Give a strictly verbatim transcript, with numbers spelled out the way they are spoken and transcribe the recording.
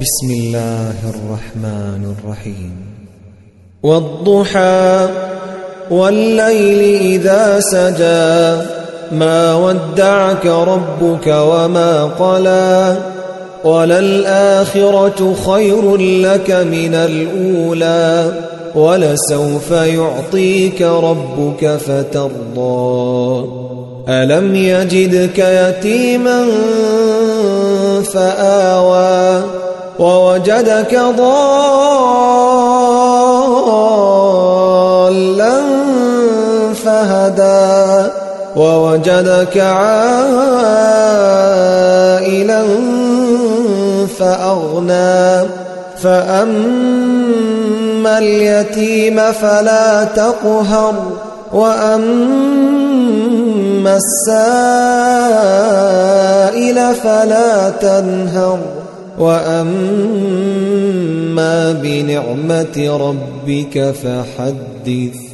بسم الله الرحمن الرحيم والضحى والليل إذا سجى ما ودعك ربك وما قلى وللآخرة خير لك من الأولى ولسوف يعطيك ربك فترضى ألم يجدك يتيما فآوى ووجدك ضالا فهدى ووجدك عائلا فأغنى فأما اليتيم فلا تقهر وأما السائل فلا تنهر وأما بنعمة ربك فحدث.